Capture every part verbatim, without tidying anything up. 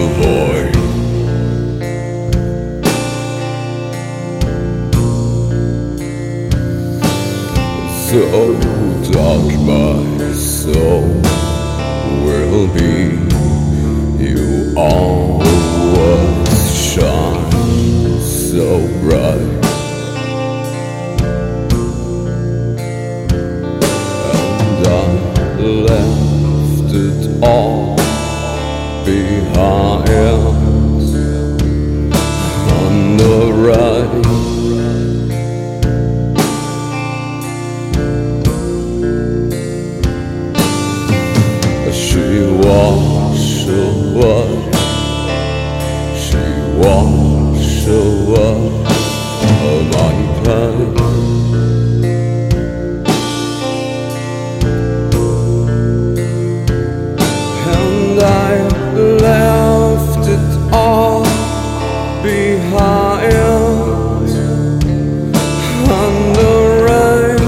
the void. So dark my soul will be. You always shine so bright, and I left it all behind on the right. She washed away, she washed away my pain. And I left it all behind on the rain.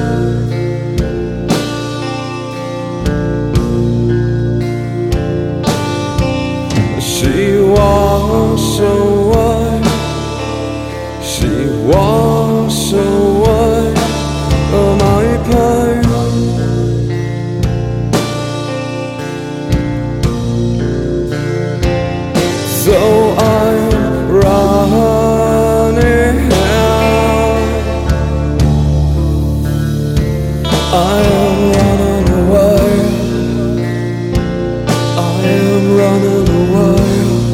She washed away, she washed away my pain. So I'm running out, I am running away, I am running away.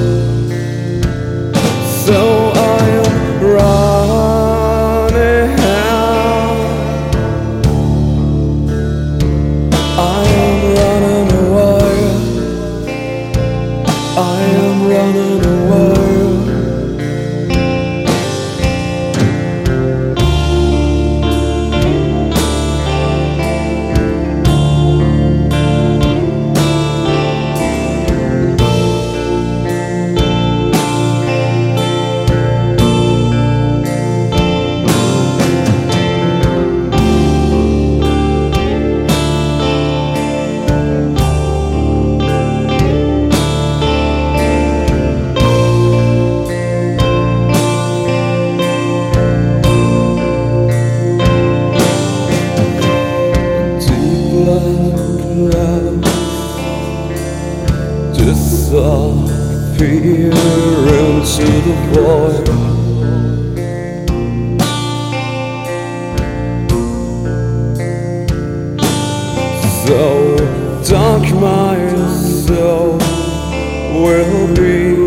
So I am running out, I am running away, I am running away. Disappear into the void. So dark my soul will be.